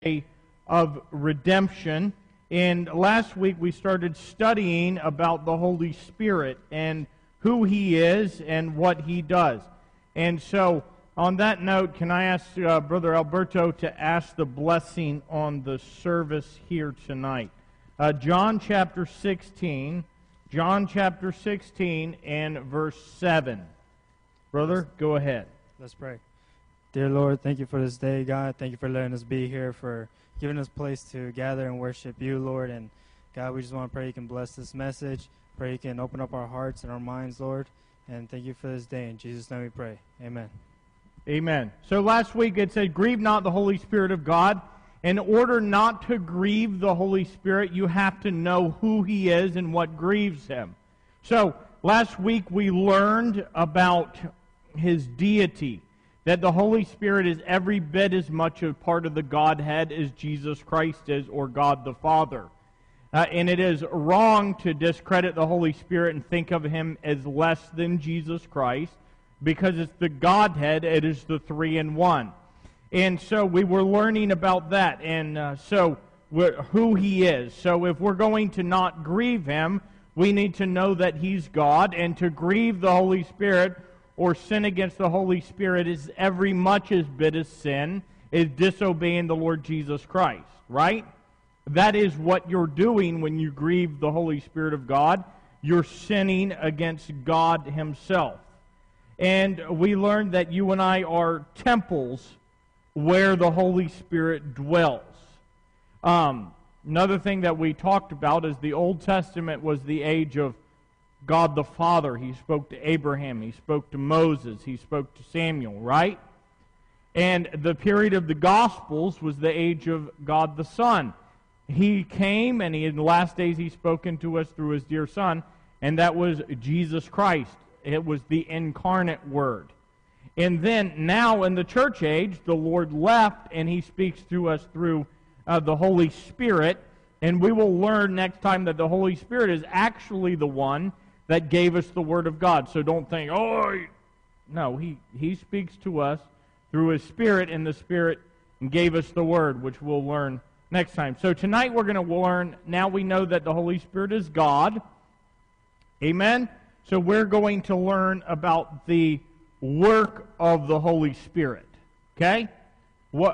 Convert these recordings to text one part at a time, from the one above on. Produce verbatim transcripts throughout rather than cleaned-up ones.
Day of redemption. And last week we started studying about the Holy Spirit and who He is and what He does. And so, on that note, can I ask uh, Brother Alberto to ask the blessing on the service here tonight? Uh, John chapter sixteen, John chapter sixteen and verse seven. Brother, go ahead. Let's pray. Dear Lord, thank you for this day, God. Thank you for letting us be here, for giving us a place to gather and worship you, Lord. And God, we just want to pray you can bless this message. Pray you can open up our hearts and our minds, Lord. And thank you for this day. In Jesus' name we pray. Amen. Amen. So last week it said, grieve not the Holy Spirit of God. In order not to grieve the Holy Spirit, you have to know who He is and what grieves Him. So last week we learned about His deity, that the Holy Spirit is every bit as much a part of the Godhead as Jesus Christ is, or God the Father. Uh, and it is wrong to discredit the Holy Spirit and think of Him as less than Jesus Christ, because it's the Godhead, it is the three in one. And so we were learning about that, and uh, so who He is. So if we're going to not grieve Him, we need to know that He's God, and to grieve the Holy Spirit or sin against the Holy Spirit is every much as bit as sin is disobeying the Lord Jesus Christ, right? That is what you're doing when you grieve the Holy Spirit of God. You're sinning against God Himself. And we learned that you and I are temples where the Holy Spirit dwells. Um, another thing that we talked about is the Old Testament was the age of God the Father. He spoke to Abraham. He spoke to Moses. He spoke to Samuel, right? And the period of the Gospels was the age of God the Son. He came, and he, in the last days He's spoken to us through His dear Son, and that was Jesus Christ. It was the incarnate Word. And then, now in the church age, the Lord left, and He speaks to us through uh, the Holy Spirit. And we will learn next time that the Holy Spirit is actually the one that gave us the Word of God. So don't think, oh, no, He, he speaks to us through His Spirit, and the Spirit gave us the Word, which we'll learn next time. So tonight we're going to learn, now we know that the Holy Spirit is God. Amen? So we're going to learn about the work of the Holy Spirit. Okay? What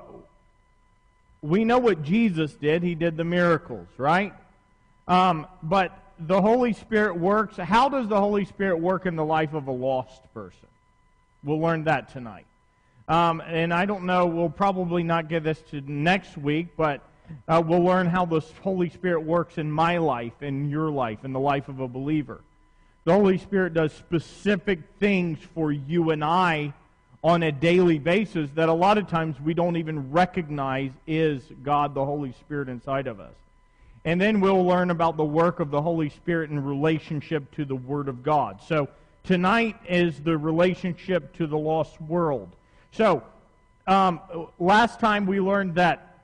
we know what Jesus did. He did the miracles, right? Um, but the Holy Spirit works. How does the Holy Spirit work in the life of a lost person? We'll learn that tonight. Um, and I don't know, we'll probably not get this to next week, but uh, we'll learn how the Holy Spirit works in my life, in your life, in the life of a believer. The Holy Spirit does specific things for you and I on a daily basis that a lot of times we don't even recognize is God the Holy Spirit inside of us. And then we'll learn about the work of the Holy Spirit in relationship to the Word of God. So tonight is the relationship to the lost world. So um, last time we learned that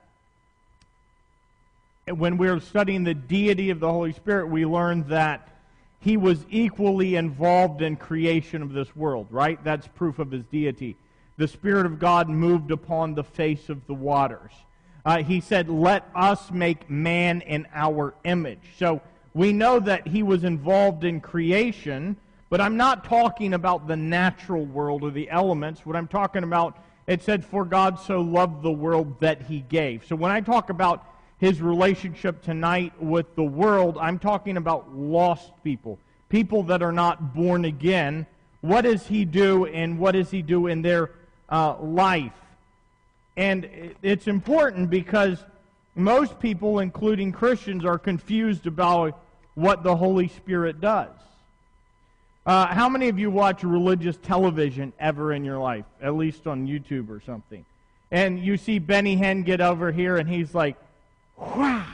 when we were studying the deity of the Holy Spirit, we learned that He was equally involved in creation of this world, right? That's proof of His deity. The Spirit of God moved upon the face of the waters. Uh, he said, let us make man in our image. So we know that He was involved in creation, but I'm not talking about the natural world or the elements. What I'm talking about, it said, for God so loved the world that He gave. So when I talk about His relationship tonight with the world, I'm talking about lost people, people that are not born again. What does He do, and what does He do in their uh, life? And it's important because most people, including Christians, are confused about what the Holy Spirit does. Uh, how many of you watch religious television ever in your life, at least on YouTube or something? And you see Benny Hinn get over here, and he's like, wow.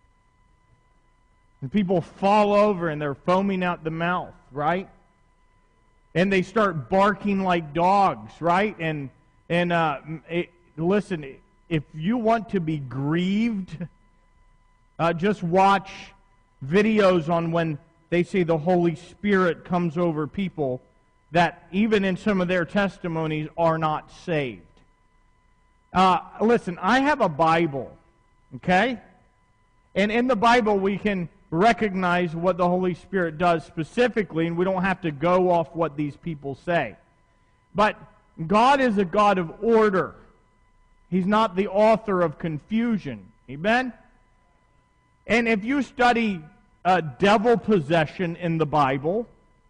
And people fall over and they're foaming out the mouth, right? And they start barking like dogs, right? And and uh, it, listen, if you want to be grieved, uh, just watch videos on when they say the Holy Spirit comes over people that even in some of their testimonies are not saved. Uh, listen, I have a Bible Okay? And in the Bible, we can recognize what the Holy Spirit does specifically, and we don't have to go off what these people say. But God is a God of order. He's not the author of confusion. Amen? And if you study uh, devil possession in the Bible,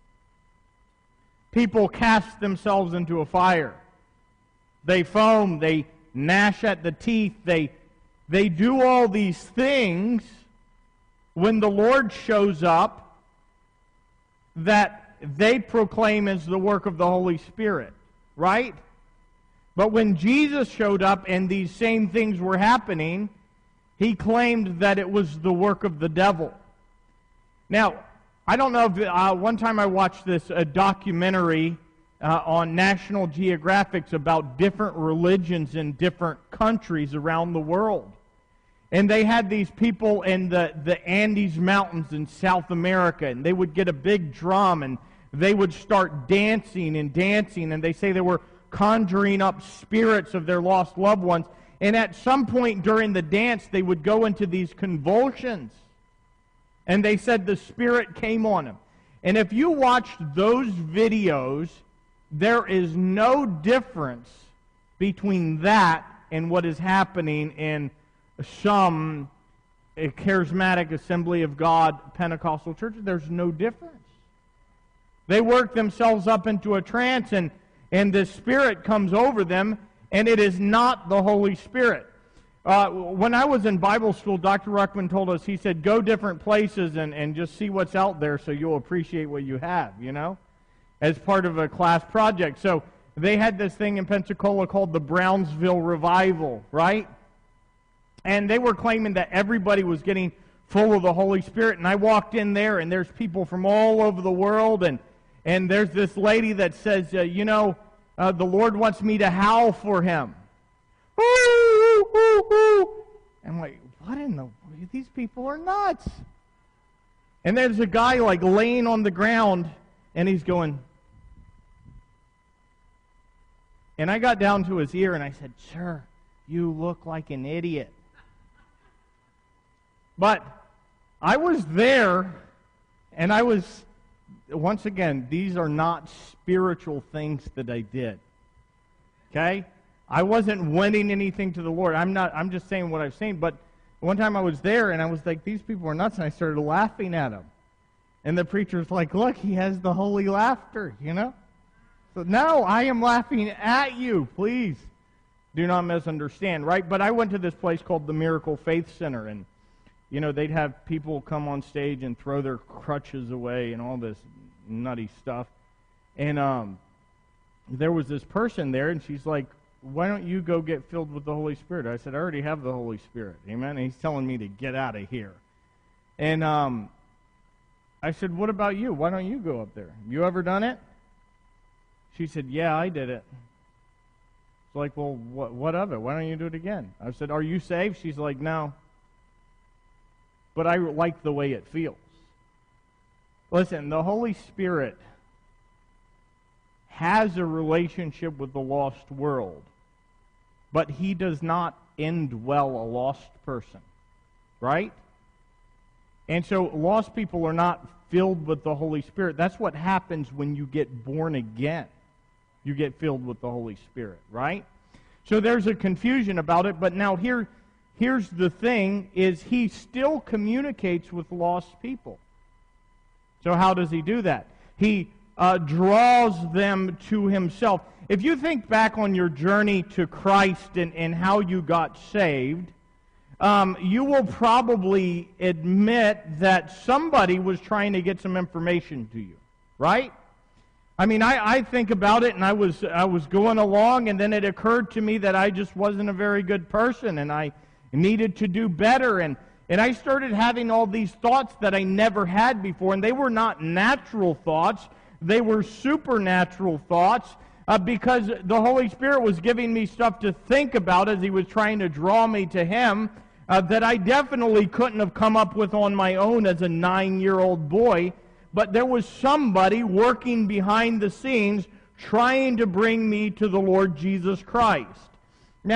people cast themselves into a fire. They foam, they gnash at the teeth, they, they do all these things when the Lord shows up that they proclaim as the work of the Holy Spirit, right? But when Jesus showed up and these same things were happening, he claimed that it was the work of the devil. Now, I don't know if, uh, one time I watched this a documentary uh, on National Geographic about different religions in different countries around the world. And they had these people in the, the Andes Mountains in South America, and they would get a big drum, and they would start dancing and dancing, and they say they were conjuring up spirits of their lost loved ones. And at some point during the dance, they would go into these convulsions. And they said the Spirit came on them. And if you watched those videos, there is no difference between that and what is happening in some charismatic Assembly of God Pentecostal churches. There's no difference. They work themselves up into a trance, and, and the Spirit comes over them, and it is not the Holy Spirit. Uh, when I was in Bible school, Doctor Ruckman told us, he said, go different places and, and just see what's out there so you'll appreciate what you have, you know, as part of a class project. So they had this thing in Pensacola called the Brownsville Revival, right? And they were claiming that everybody was getting full of the Holy Spirit. And I walked in there, and there's people from all over the world. And, and there's this lady that says, uh, you know, uh, the Lord wants me to howl for him. Ooh, ooh, ooh. I'm like, what in the... These people are nuts. And there's a guy like laying on the ground, and he's going... And I got down to his ear, and I said, sir, you look like an idiot. But I was there, and I was, once again, these are not spiritual things that I did. Okay? I wasn't winning anything to the Lord. I'm not, I'm just saying what I've seen. But one time I was there, and I was like, these people are nuts, and I started laughing at them. And the preacher's like, look, he has the holy laughter, you know? So, no, I am laughing at you. Please do not misunderstand, right? But I went to this place called the Miracle Faith Center, and you know, they'd have people come on stage and throw their crutches away and all this nutty stuff. And um, there was this person there, and she's like, why don't you go get filled with the Holy Spirit? I said, I already have the Holy Spirit. Amen? And he's telling me to get out of here. And um, I said, what about you? Why don't you go up there? You ever done it? She said, yeah, I did it. It's like, well, what, what of it? Why don't you do it again? I said, are you saved? She's like, no. But I like the way it feels. Listen, the Holy Spirit has a relationship with the lost world, but he does not indwell a lost person, right? And so lost people are not filled with the Holy Spirit. That's what happens when you get born again. You get filled with the Holy Spirit, right? So there's a confusion about it, but now here Here's the thing, is he still communicates with lost people. So how does he do that? He uh, draws them to himself. If you think back on your journey to Christ and, and how you got saved, um, you will probably admit that somebody was trying to get some information to you, right? I mean, I, I think about it, and I was, I was going along, and then it occurred to me that I just wasn't a very good person, and I needed to do better, and, and I started having all these thoughts that I never had before, and they were not natural thoughts, they were supernatural thoughts, uh, because the Holy Spirit was giving me stuff to think about as he was trying to draw me to him, uh, that I definitely couldn't have come up with on my own as a nine-year-old boy, but there was somebody working behind the scenes trying to bring me to the Lord Jesus Christ. Now,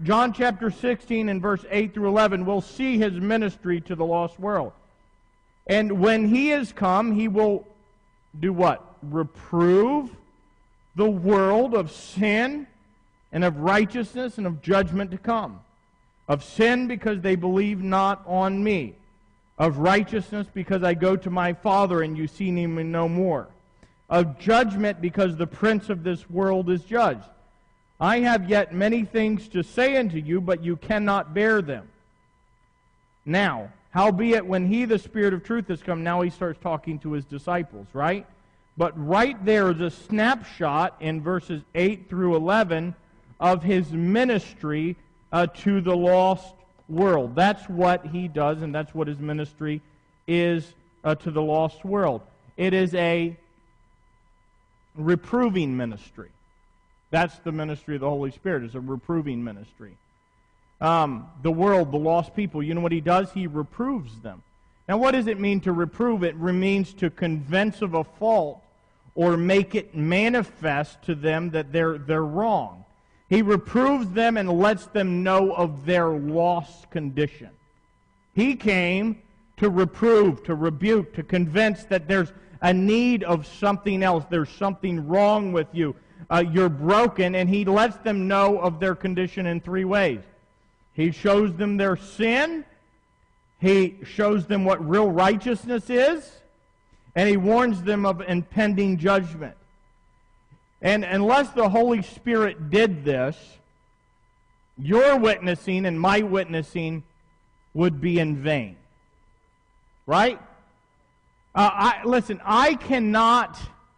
John chapter sixteen and verse eight through eleven, we'll see his ministry to the lost world. And when he is come, he will do what? Reprove the world of sin and of righteousness and of judgment to come. Of sin, because they believe not on me. Of righteousness, because I go to my Father and you see me no more. Of judgment, because the prince of this world is judged. I have yet many things to say unto you, but you cannot bear them. Now, howbeit when he, the Spirit of truth, has come, now he starts talking to his disciples, right? But right there is a snapshot in verses eight through eleven of his ministry uh, to the lost world. That's what he does, and that's what his ministry is uh, to the lost world. It is a reproving ministry. That's the ministry of the Holy Spirit, is a reproving ministry. Um, the world, the lost people, you know what he does? He reproves them. Now, what does it mean to reprove? It means to convince of a fault or make it manifest to them that they're, they're wrong. He reproves them and lets them know of their lost condition. He came to reprove, to rebuke, to convince that there's a need of something else. There's something wrong with you. Uh, you're broken, and he lets them know of their condition in three ways. He shows them their sin. He shows them what real righteousness is. And he warns them of impending judgment. And unless the Holy Spirit did this, your witnessing and my witnessing would be in vain. Right? Uh, I, listen, I cannot,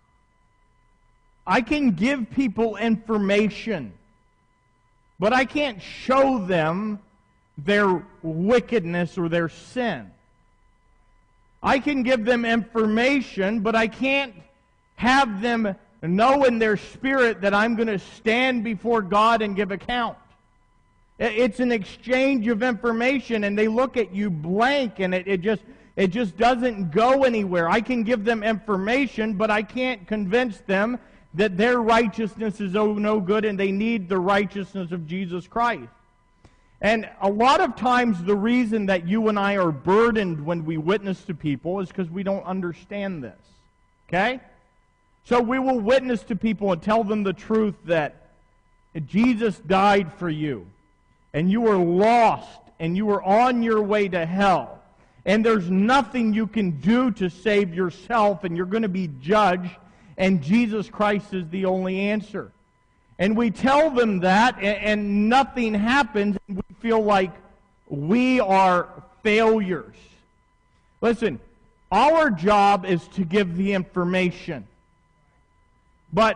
I can give people information, but I can't show them their wickedness or their sin. I can give them information, but I can't have them know in their spirit that I'm going to stand before God and give account. It's an exchange of information, and they look at you blank, and it, it just it just doesn't go anywhere. I can give them information, but I can't convince them that their righteousness is oh no good, and they need the righteousness of Jesus Christ. And a lot of times the reason that you and I are burdened when we witness to people is because we don't understand this. Okay? So we will witness to people and tell them the truth that Jesus died for you, and you were lost, and you were on your way to hell, and there's nothing you can do to save yourself, and you're going to be judged, and Jesus Christ is the only answer. And we tell them that, and, and nothing happens, and we feel like we are failures. Listen, our job is to give the information. But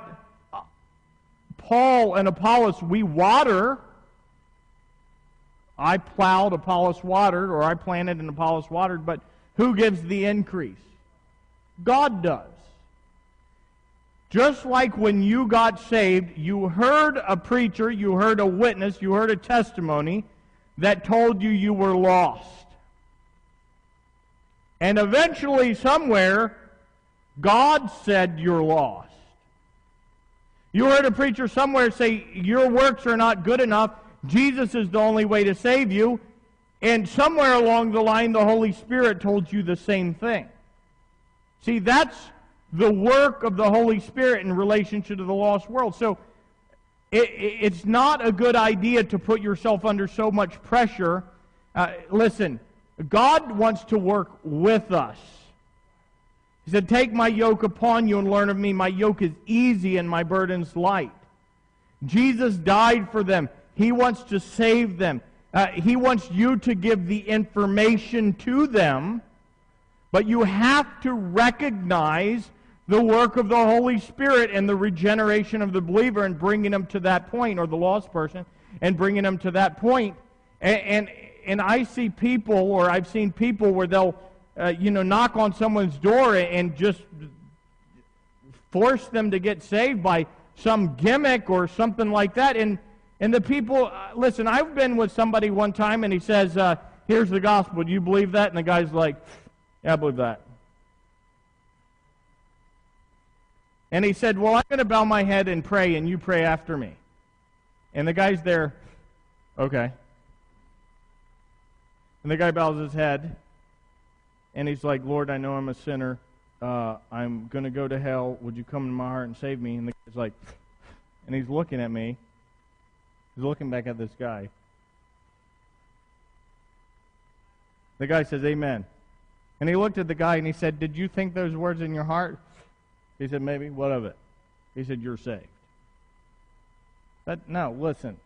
Paul and Apollos, we water. I plowed, Apollos watered, or I planted and Apollos watered, but who gives the increase? God does. Just like when you got saved, you heard a preacher, you heard a witness, you heard a testimony that told you you were lost. And eventually, somewhere, God said you're lost. You heard a preacher somewhere say, your works are not good enough, Jesus is the only way to save you, and somewhere along the line, the Holy Spirit told you the same thing. See, that's the work of the Holy Spirit in relationship to the lost world. So, it, it's not a good idea to put yourself under so much pressure. Uh, listen, God wants to work with us. He said, take my yoke upon you and learn of me. My yoke is easy and my burden's light. Jesus died for them. He wants to save them. Uh, he wants you to give the information to them, but you have to recognize the work of the Holy Spirit and the regeneration of the believer and bringing them to that point, or the lost person, and bringing them to that point. And, and, and I see people, or I've seen people where they'll Uh, you know, knock on someone's door and just force them to get saved by some gimmick or something like that. And and the people, uh, listen, I've been with somebody one time and he says, uh, here's the gospel. Do you believe that? And the guy's like, yeah, I believe that. And he said, well, I'm going to bow my head and pray, and you pray after me. And the guy's there, Okay. And the guy bows his head, and he's like, Lord, I know I'm a sinner. Uh, I'm going to go to hell. Would you come into my heart and save me? And the guy's like, and he's looking at me. He's looking back at this guy. The guy says, Amen. And he looked at the guy and he said, did you think those words in your heart? He said, maybe. What of it? He said, you're saved. But no, listen.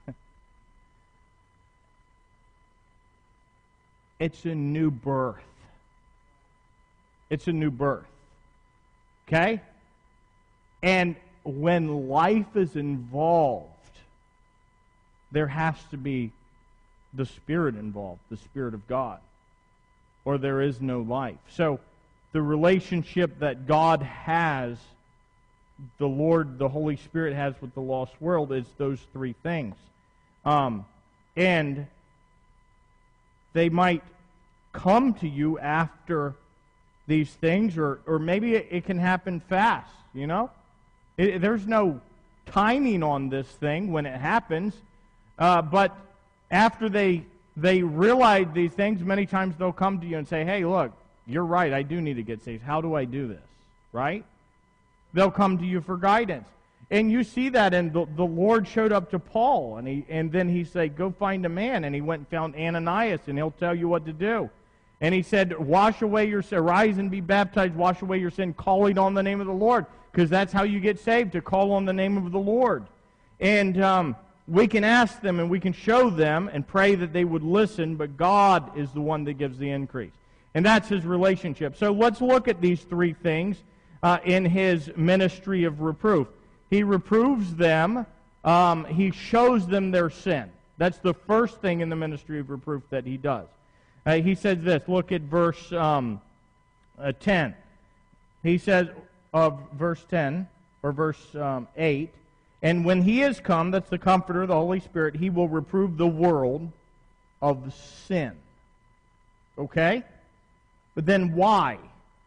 It's a new birth. It's a new birth. Okay? And when life is involved, there has to be the Spirit involved, the Spirit of God, or there is no life. So the relationship that God has, the Lord, the Holy Spirit has with the lost world is those three things. Um, and they might come to you after these things, or, or maybe it, it can happen fast, you know? It, there's no timing on this thing when it happens, uh, but after they they realize these things, many times they'll come to you and say, hey, look, you're right, I do need to get saved. How do I do this? Right? They'll come to you for guidance. And you see that, and the, the Lord showed up to Paul, and he and then he said, go find a man. And he went and found Ananias, and he'll tell you what to do. And he said, wash away your sin, arise and be baptized, wash away your sin, calling on the name of the Lord. Because that's how you get saved, to call on the name of the Lord. And um, we can ask them, and we can show them, and pray that they would listen, but God is the one that gives the increase. And that's His relationship. So let's look at these three things uh, in His ministry of reproof. He reproves them. Um, he shows them their sin. That's the first thing in the ministry of reproof that He does. Uh, he says this. Look at verse um, uh, ten. He says of verse ten, or verse um, eight, and when He is come, that's the Comforter, the Holy Spirit, He will reprove the world of sin. Okay? But then why?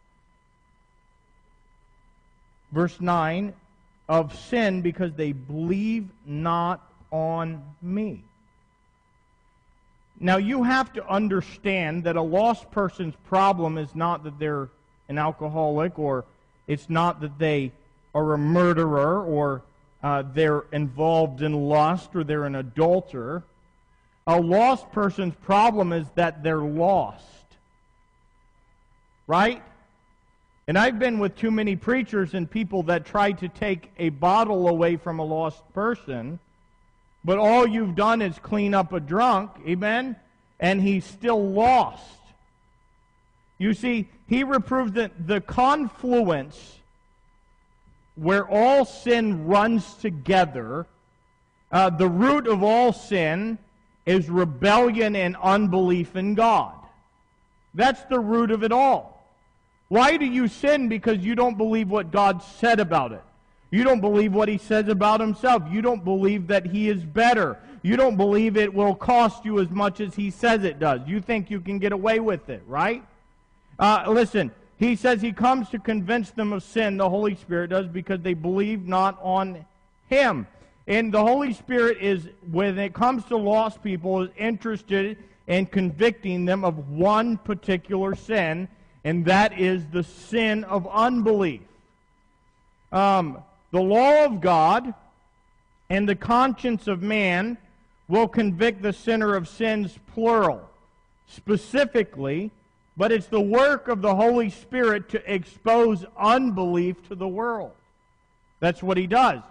Verse nine, of sin because they believe not on me. Now you have to understand that a lost person's problem is not that they're an alcoholic, or it's not that they are a murderer, or uh, they're involved in lust, or they're an adulterer. A lost person's problem is that they're lost. Right? And I've been with too many preachers and people that try to take a bottle away from a lost person, but all you've done is clean up a drunk, amen? And he's still lost. You see, he reproves that the confluence where all sin runs together, uh, the root of all sin is rebellion and unbelief in God. That's the root of it all. Why do you sin? Because you don't believe what God said about it. You don't believe what He says about Himself. You don't believe that He is better. You don't believe it will cost you as much as He says it does. You think you can get away with it, right? Uh, listen, He says He comes to convince them of sin, the Holy Spirit does, because they believe not on Him. And the Holy Spirit is, when it comes to lost people, is interested in convicting them of one particular sin, and that is the sin of unbelief. Um, the law of God and the conscience of man will convict the sinner of sins, plural, specifically, but it's the work of the Holy Spirit to expose unbelief to the world. That's what He does.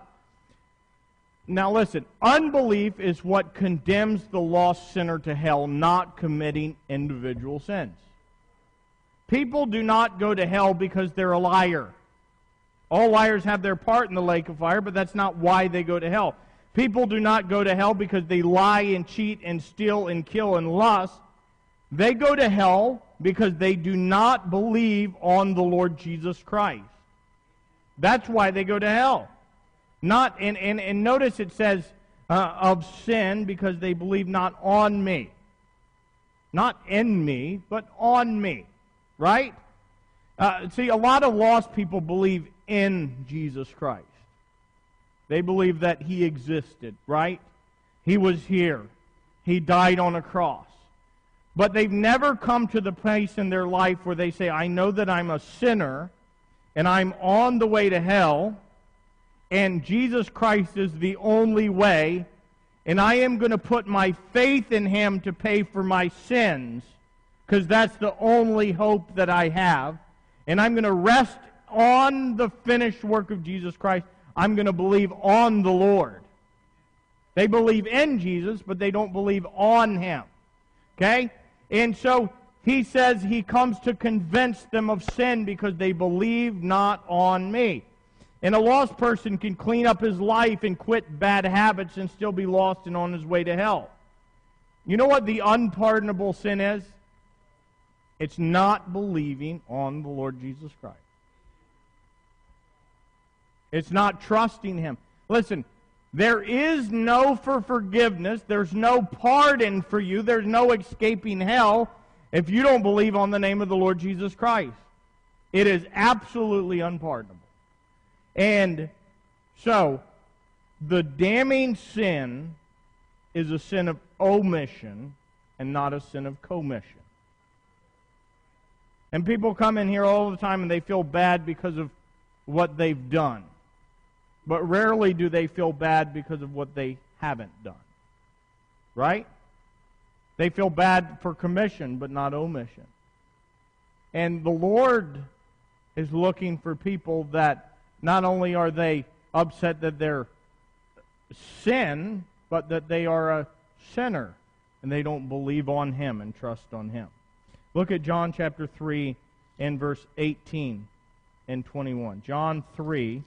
Now listen, unbelief is what condemns the lost sinner to hell, not committing individual sins. People do not go to hell because they're a liar. All liars have their part in the lake of fire, but that's not why they go to hell. People do not go to hell because they lie and cheat and steal and kill and lust. They go to hell because they do not believe on the Lord Jesus Christ. That's why they go to hell. Not and, and, and notice it says uh, of sin because they believe not on me. Not in me, but on me. Right? Uh, see, a lot of lost people believe in Jesus Christ. They believe that He existed, right? He was here. He died on a cross. But they've never come to the place in their life where they say, I know that I'm a sinner, and I'm on the way to hell, and Jesus Christ is the only way, and I am going to put my faith in Him to pay for my sins, because that's the only hope that I have, and I'm going to rest on the finished work of Jesus Christ. I'm going to believe on the Lord. They believe in Jesus, but they don't believe on Him. Okay? And so He says He comes to convince them of sin because they believe not on me. And a lost person can clean up his life and quit bad habits and still be lost and on his way to hell. You know what the unpardonable sin is? It's not believing on the Lord Jesus Christ. It's not trusting Him. Listen, there is no for forgiveness. There's no pardon for you. There's no escaping hell if you don't believe on the name of the Lord Jesus Christ. It is absolutely unpardonable. And so, the damning sin is a sin of omission and not a sin of commission. And people come in here all the time and they feel bad because of what they've done. But rarely do they feel bad because of what they haven't done. Right? They feel bad for commission, but not omission. And the Lord is looking for people that not only are they upset that they're sin, but that they are a sinner, and they don't believe on Him and trust on Him. Look at John chapter three and verse eighteen and twenty-one. John three.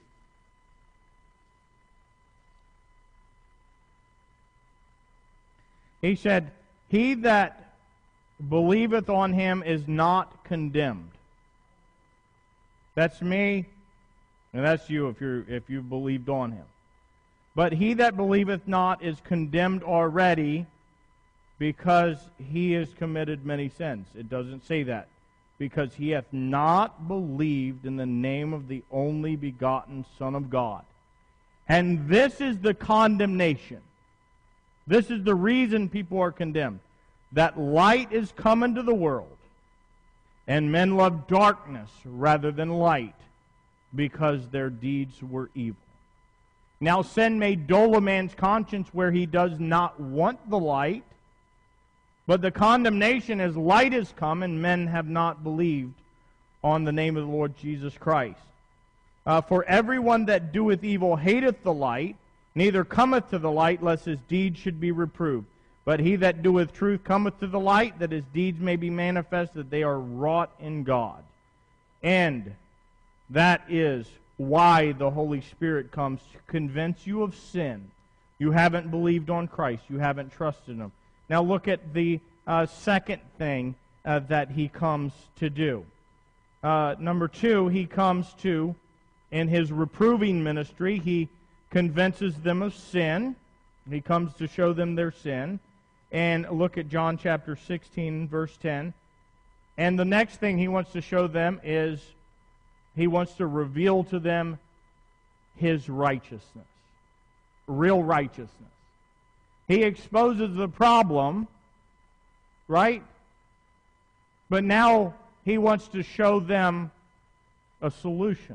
He said, He that believeth on Him is not condemned. That's me, and that's you if you're if you believed on Him. But he that believeth not is condemned already, because he has committed many sins. It doesn't say that. Because he hath not believed in the name of the only begotten Son of God. And this is the condemnation. This is the reason people are condemned. That light is come into the world, and men love darkness rather than light, because their deeds were evil. Now sin made dull a man's conscience where he does not want the light, but the condemnation is light is come, and men have not believed on the name of the Lord Jesus Christ. Uh, for everyone that doeth evil hateth the light, neither cometh to the light, lest his deeds should be reproved. But he that doeth truth cometh to the light, that his deeds may be manifest, that they are wrought in God. And that is why the Holy Spirit comes to convince you of sin. You haven't believed on Christ. You haven't trusted Him. Now look at the uh, second thing uh, that He comes to do. Uh, number two, He comes to, in His reproving ministry, He convinces them of sin. He comes to show them their sin. And look at John chapter sixteen, verse ten. And the next thing He wants to show them is He wants to reveal to them His righteousness. Real righteousness. He exposes the problem, right? But now He wants to show them a solution.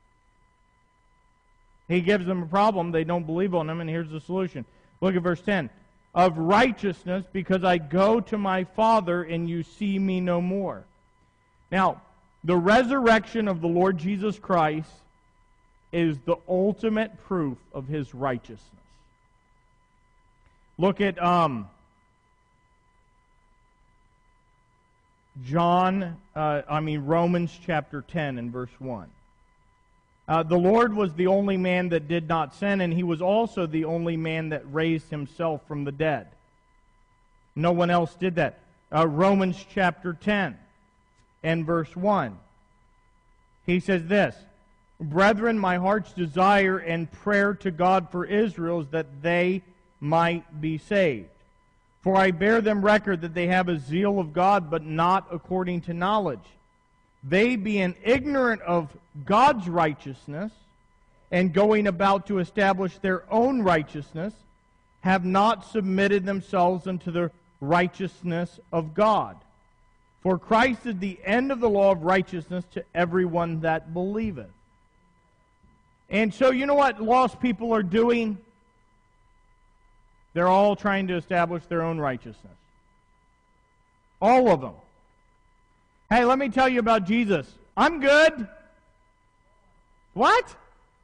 He gives them a problem, they don't believe on Him, and here's the solution. Look at verse ten. Of righteousness, because I go to my Father, and you see me no more. Now, the resurrection of the Lord Jesus Christ is the ultimate proof of His righteousness. Look at um, John, uh, I mean Romans chapter ten and verse one. Uh, the Lord was the only man that did not sin, and He was also the only man that raised Himself from the dead. No one else did that. Uh, Romans chapter ten and verse one. He says this, Brethren, my heart's desire and prayer to God for Israel is that they might be saved. For I bear them record that they have a zeal of God, but not according to knowledge. They being ignorant of God's righteousness, and going about to establish their own righteousness, have not submitted themselves unto the righteousness of God. For Christ is the end of the law of righteousness to everyone that believeth. And so you know what lost people are doing? They're all trying to establish their own righteousness. All of them. Hey, let me tell you about Jesus. I'm good. What?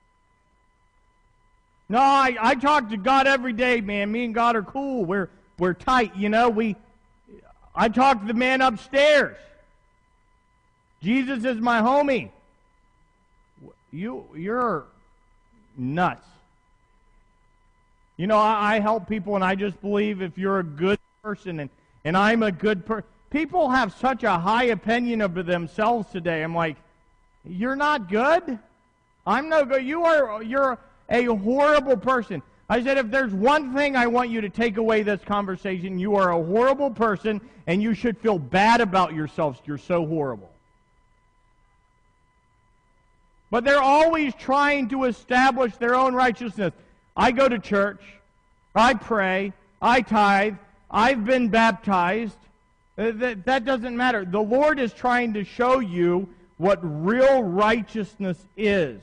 No, I, I talk to God every day, man. Me and God are cool. We're we're tight, you know. We I talk to the man upstairs. Jesus is my homie. You you're nuts. You know, I, I help people, and I just believe if you're a good person and, and I'm a good person. People have such a high opinion of themselves today. I'm like, you're not good? I'm no good. You are, you're a horrible person. I said, if there's one thing I want you to take away this conversation, you are a horrible person, and you should feel bad about yourselves. You're so horrible. But they're always trying to establish their own righteousness. I go to church. I pray. I tithe. I've been baptized. That, that doesn't matter. The Lord is trying to show you what real righteousness is.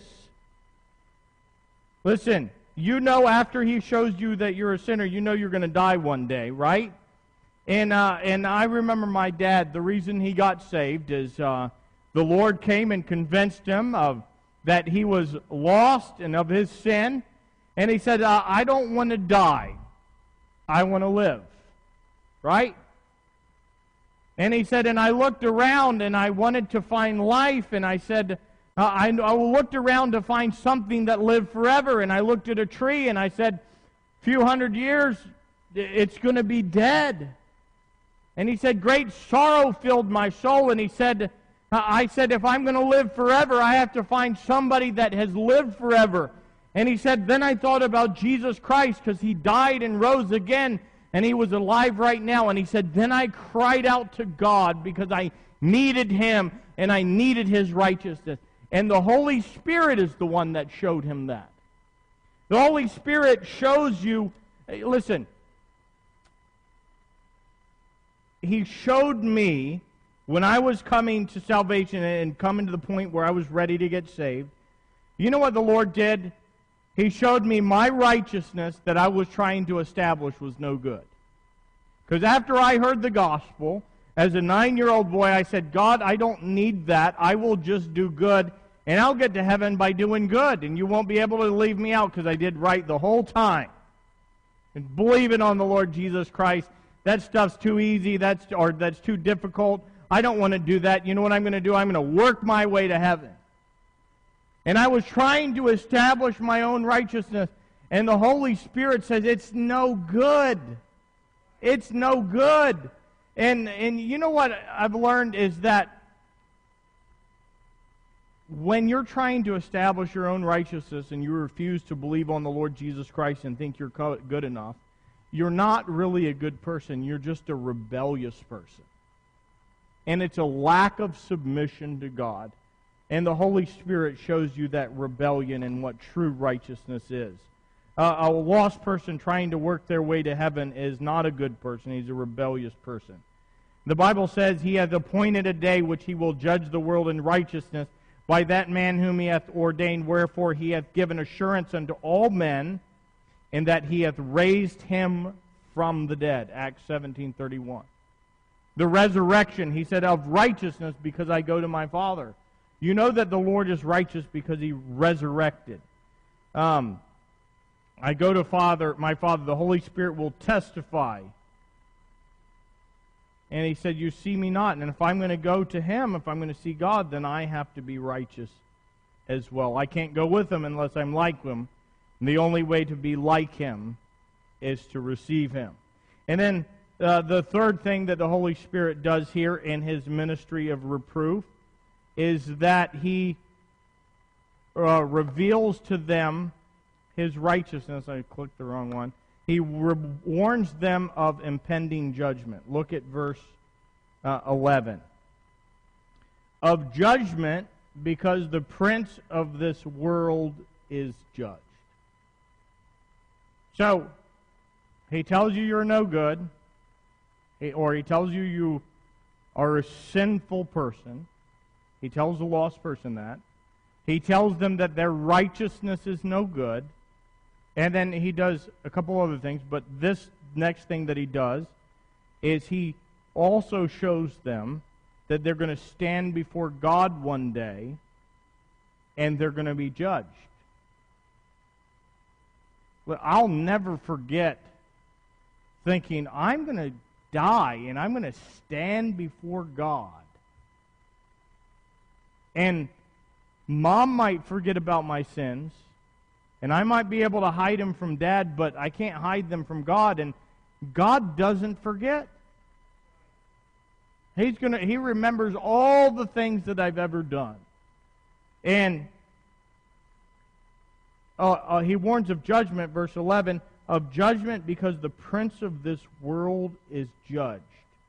Listen, you know after He shows you that you're a sinner, you know you're going to die one day, right? And uh, and I remember my dad, the reason he got saved is uh, the Lord came and convinced him of that he was lost and of his sin. And he said, uh, I don't want to die. I want to live. Right? And he said, and I looked around and I wanted to find life, and I said, uh, I, I looked around to find something that lived forever, and I looked at a tree and I said, a few hundred years, it's going to be dead. And he said, great sorrow filled my soul, and he said, uh, I said, if I'm going to live forever, I have to find somebody that has lived forever. And he said, then I thought about Jesus Christ, because He died and rose again, and He was alive right now. And he said, then I cried out to God because I needed Him and I needed His righteousness. And the Holy Spirit is the one that showed him that. The Holy Spirit shows you, listen, He showed me when I was coming to salvation and coming to the point where I was ready to get saved. You know what the Lord did? He showed me my righteousness that I was trying to establish was no good. Because after I heard the gospel, as a nine-year-old boy, I said, God, I don't need that. I will just do good, and I'll get to heaven by doing good, and you won't be able to leave me out because I did right the whole time. And believing on the Lord Jesus Christ, that stuff's too easy, that's or that's too difficult. I don't want to do that. You know what I'm going to do? I'm going to work my way to heaven. And I was trying to establish my own righteousness. And the Holy Spirit says, it's no good. It's no good. And, and you know what I've learned is that when you're trying to establish your own righteousness and you refuse to believe on the Lord Jesus Christ and think you're good enough, you're not really a good person. You're just a rebellious person. And it's a lack of submission to God. And the Holy Spirit shows you that rebellion and what true righteousness is. Uh, a lost person trying to work their way to heaven is not a good person. He's a rebellious person. The Bible says He hath appointed a day which He will judge the world in righteousness by that man whom He hath ordained. Wherefore He hath given assurance unto all men, in that He hath raised Him from the dead. Acts seventeen thirty-one. The resurrection, He said, of righteousness, because I go to my Father. You know that the Lord is righteous because He resurrected. Um, I go to Father, my Father, the Holy Spirit will testify. And He said, you see me not. And if I'm going to go to Him, if I'm going to see God, then I have to be righteous as well. I can't go with Him unless I'm like Him. And the only way to be like Him is to receive Him. And then uh, the third thing that the Holy Spirit does here in His ministry of reproof is that He uh, reveals to them His righteousness. I clicked the wrong one. He re- warns them of impending judgment. Look at verse uh, eleven. Of judgment, because the prince of this world is judged. So, He tells you you're no good, or he tells you you are a sinful person. He tells the lost person that. He tells them that their righteousness is no good. And then he does a couple other things, but this next thing that he does is he also shows them that they're going to stand before God one day and they're going to be judged. But I'll never forget thinking, I'm going to die and I'm going to stand before God. And Mom might forget about my sins, and I might be able to hide them from Dad, but I can't hide them from God, and God doesn't forget. He's gonna, He remembers all the things that I've ever done. And uh, uh, He warns of judgment, verse eleven, of judgment because the prince of this world is judged.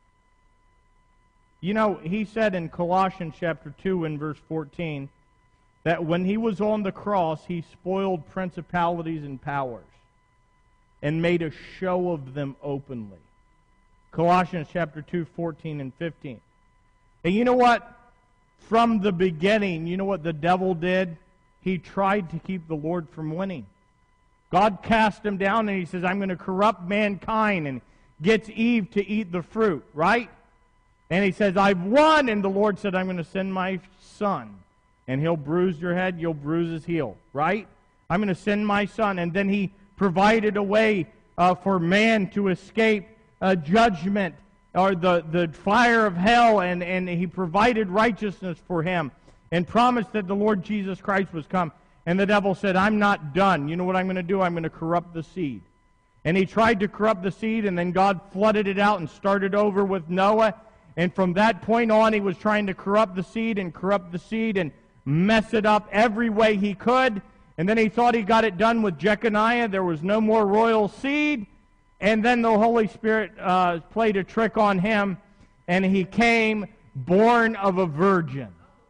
You know, He said in Colossians chapter two and verse fourteen, that when He was on the cross, He spoiled principalities and powers and made a show of them openly. Colossians chapter two, fourteen and fifteen. And you know what? From the beginning, you know what the devil did? He tried to keep the Lord from winning. God cast him down and He says, I'm going to corrupt mankind, and gets Eve to eat the fruit, right? And He says, I've won, and the Lord said, I'm going to send my Son. And He'll bruise your head, you'll bruise his heel, right? I'm going to send my Son. And then He provided a way uh, for man to escape uh, judgment or the, the fire of hell, and, and He provided righteousness for him and promised that the Lord Jesus Christ was come. And the devil said, I'm not done. You know what I'm going to do? I'm going to corrupt the seed. And he tried to corrupt the seed, and then God flooded it out and started over with Noah. And from that point on, he was trying to corrupt the seed and corrupt the seed and mess it up every way he could. And then he thought he got it done with Jeconiah. There was no more royal seed. And then the Holy Spirit uh, played a trick on him, and he came born of a virgin.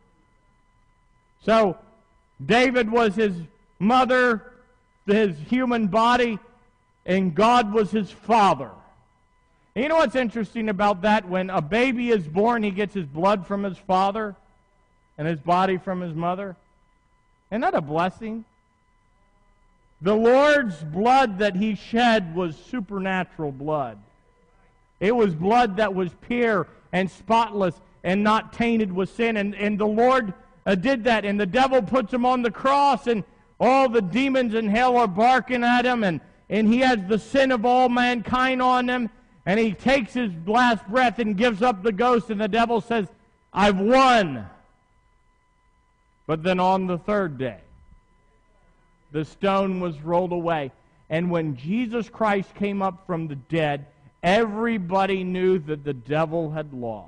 So David was his mother, his human body, and God was his father. And you know what's interesting about that? When a baby is born, he gets his blood from his father and his body from his mother. Isn't that a blessing? The Lord's blood that He shed was supernatural blood. It was blood that was pure and spotless and not tainted with sin. And, and the Lord uh, did that. And the devil puts Him on the cross, and all the demons in hell are barking at Him. And, and He has the sin of all mankind on Him. And He takes His last breath and gives up the ghost. And the devil says, I've won. But then on the third day, the stone was rolled away. And when Jesus Christ came up from the dead, everybody knew that the devil had lost.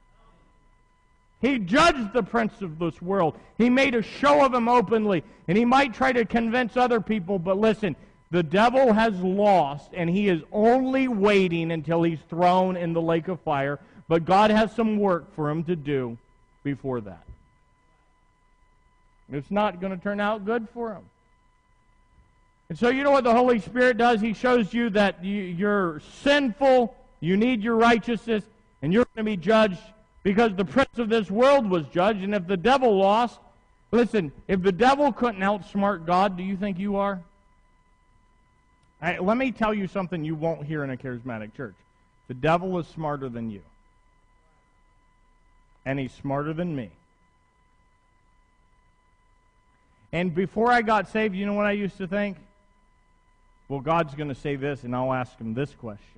He judged the prince of this world. He made a show of him openly. And he might try to convince other people, but listen, the devil has lost, and he is only waiting until he's thrown in the lake of fire. But God has some work for him to do before that. It's not going to turn out good for him. And so you know what the Holy Spirit does? He shows you that you, you're sinful, you need your righteousness, and you're going to be judged because the prince of this world was judged. And if the devil lost, listen, if the devil couldn't outsmart God, do you think you are? I, let me tell you something you won't hear in a charismatic church. The devil is smarter than you. And he's smarter than me. And before I got saved, you know what I used to think? Well, God's going to say this, and I'll ask Him this question.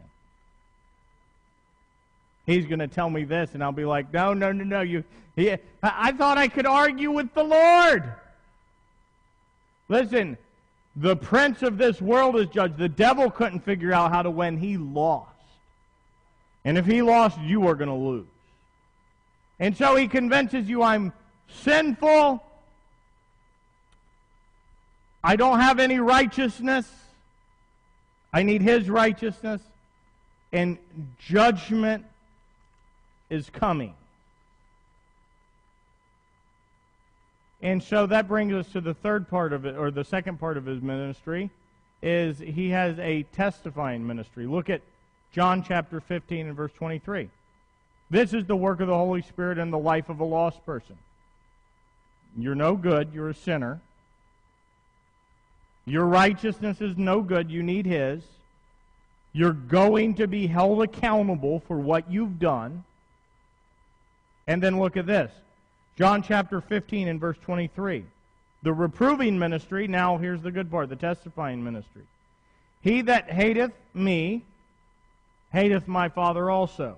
He's going to tell me this, and I'll be like, no, no, no, no. You, he, I, I thought I could argue with the Lord. Listen, the prince of this world is judged. The devil couldn't figure out how to win. He lost. And if he lost, you are going to lose. And so he convinces you I'm sinful. I don't have any righteousness. I need His righteousness. And judgment is coming. And so that brings us to the third part of it, or the second part of His ministry. is he has a testifying ministry. Look at John chapter fifteen and verse twenty-three. This is the work of the Holy Spirit in the life of a lost person. You're no good. You're a sinner. Your righteousness is no good. You need His. You're going to be held accountable for what you've done. And then look at this. John chapter fifteen and verse twenty-three. The reproving ministry, now here's the good part, the testifying ministry. He that hateth me, hateth my Father also.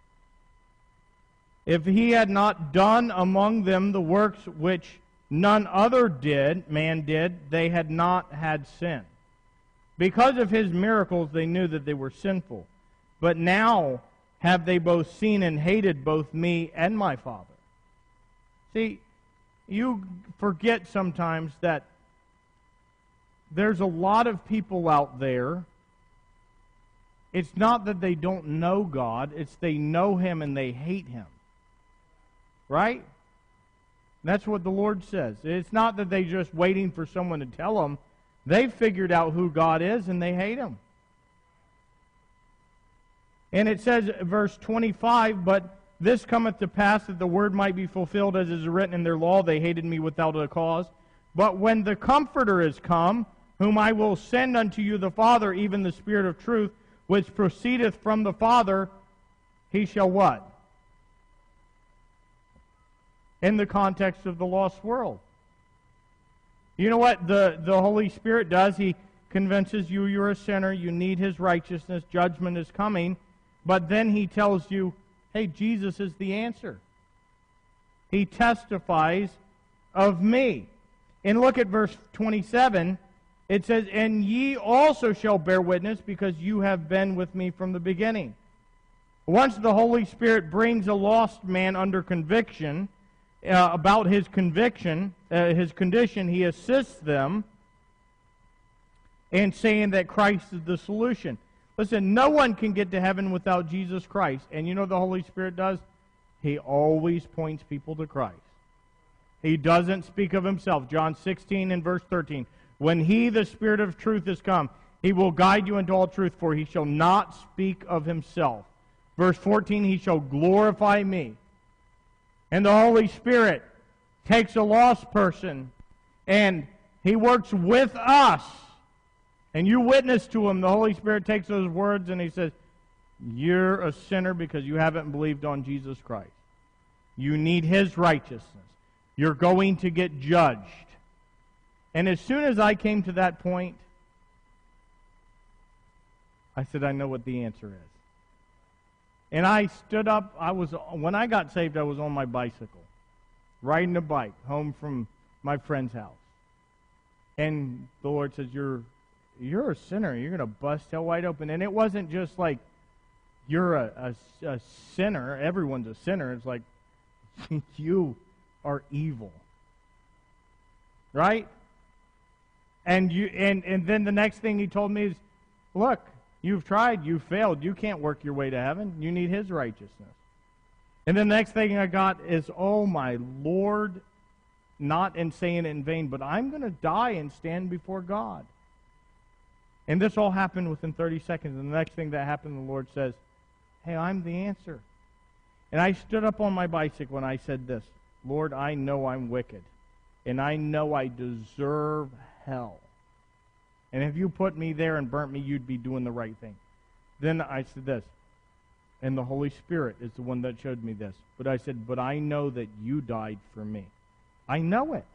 If he had not done among them the works which none other did, man did, they had not had sin. Because of his miracles they knew that they were sinful. But now have they both seen and hated both me and my Father. See, you forget sometimes that there's a lot of people out there. It's not that they don't know God, it's they know Him and they hate Him. Right? That's what the Lord says. It's not that they're just waiting for someone to tell them. They've figured out who God is and they hate Him. And it says, verse twenty-five, but this cometh to pass that the word might be fulfilled as is written in their law, they hated me without a cause. But when the Comforter is come, whom I will send unto you the Father, even the Spirit of truth, which proceedeth from the Father, He shall what? In the context of the lost world. You know what the, the Holy Spirit does? He convinces you you're a sinner, you need His righteousness, judgment is coming, but then He tells you, hey, Jesus is the answer. He testifies of me. And look at verse twenty-seven. It says, and ye also shall bear witness, because you have been with me from the beginning. Once the Holy Spirit brings a lost man under conviction, uh, about his conviction, uh, his condition, He assists them in saying that Christ is the solution. Listen, no one can get to heaven without Jesus Christ. And you know what the Holy Spirit does? He always points people to Christ. He doesn't speak of Himself. John sixteen and verse thirteen. When He, the Spirit of truth, is come, He will guide you into all truth, for He shall not speak of Himself. Verse fourteen, He shall glorify me. And the Holy Spirit takes a lost person, and He works with us. And you witness to him, the Holy Spirit takes those words and He says, you're a sinner because you haven't believed on Jesus Christ. You need His righteousness. You're going to get judged. And as soon as I came to that point, I said, I know what the answer is. And I stood up. I was when I got saved, I was on my bicycle, riding a bike home from my friend's house. And the Lord says, you're You're a sinner. You're going to bust hell wide open. And it wasn't just like you're a, a, a sinner. Everyone's a sinner. It's like you are evil. Right? And you and, and then the next thing He told me is, look, you've tried. You've failed. You can't work your way to heaven. You need His righteousness. And the next thing I got is, oh my Lord, not in saying it in vain, but I'm going to die and stand before God. And this all happened within thirty seconds. And the next thing that happened, the Lord says, hey, I'm the answer. And I stood up on my bicycle and I said this, Lord, I know I'm wicked. And I know I deserve hell. And if you put me there and burnt me, you'd be doing the right thing. Then I said this, and the Holy Spirit is the one that showed me this. But I said, but I know that you died for me. I know it.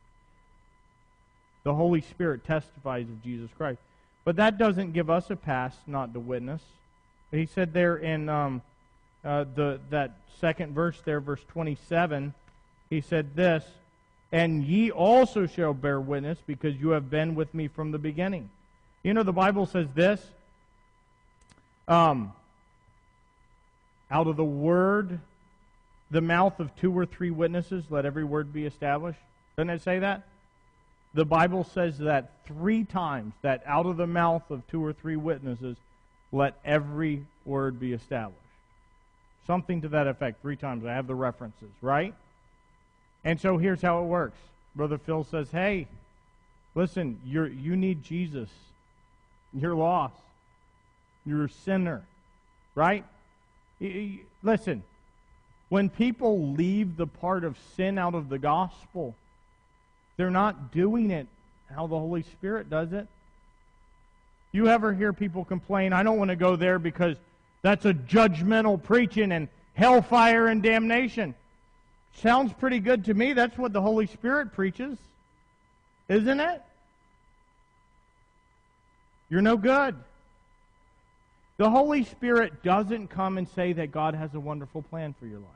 The Holy Spirit testifies of Jesus Christ. But that doesn't give us a pass not to witness. He said there in um, uh, the that second verse there, verse twenty-seven, He said this, and ye also shall bear witness, because you have been with me from the beginning. You know, the Bible says this, um, out of the word, the mouth of two or three witnesses, let every word be established. Doesn't it say that? The Bible says that three times, that out of the mouth of two or three witnesses, let every word be established. Something to that effect, three times. I have the references, right? And so here's how it works. Brother Phil says, hey, listen, you're, you need Jesus. You're lost. You're a sinner. Right? Listen, when people leave the part of sin out of the gospel, they're not doing it how the Holy Spirit does it. You ever hear people complain, I don't want to go there because that's a judgmental preaching and hellfire and damnation. Sounds pretty good to me. That's what the Holy Spirit preaches. Isn't it? You're no good. The Holy Spirit doesn't come and say that God has a wonderful plan for your life.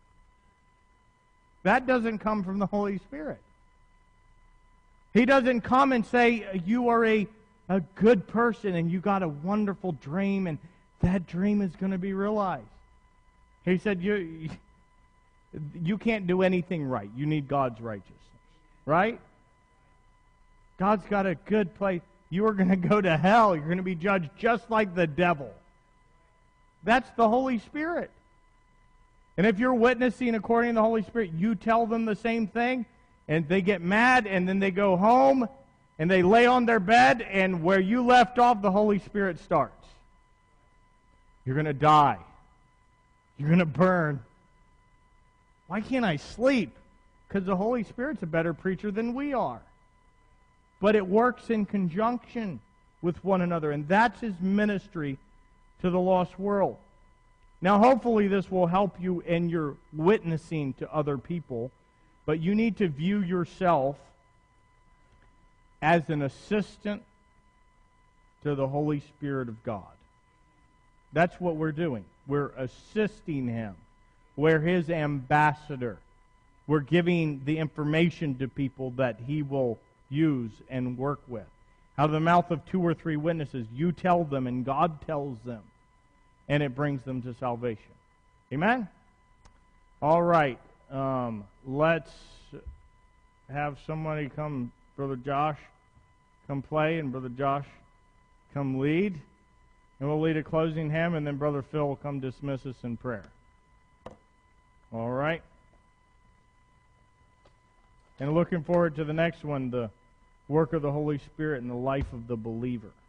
That doesn't come from the Holy Spirit. He doesn't come and say you are a, a good person and you got a wonderful dream and that dream is going to be realized. He said you, you can't do anything right. You need God's righteousness. Right? God's got a good place. You are going to go to hell. You're going to be judged just like the devil. That's the Holy Spirit. And if you're witnessing according to the Holy Spirit, you tell them the same thing, and they get mad, and then they go home, and they lay on their bed, and where you left off, the Holy Spirit starts. You're going to die. You're going to burn. Why can't I sleep? Because the Holy Spirit's a better preacher than we are. But it works in conjunction with one another, and that's his ministry to the lost world. Now, hopefully this will help you in your witnessing to other people, but you need to view yourself as an assistant to the Holy Spirit of God. That's what we're doing. We're assisting him. We're his ambassador. We're giving the information to people that he will use and work with. Out of the mouth of two or three witnesses, you tell them and God tells them, and it brings them to salvation. Amen? All right. Um, let's have somebody come, Brother Josh, come play, and Brother Josh come lead. And we'll lead a closing hymn, and then Brother Phil will come dismiss us in prayer. All right? And looking forward to the next one, the work of the Holy Spirit in the life of the believer.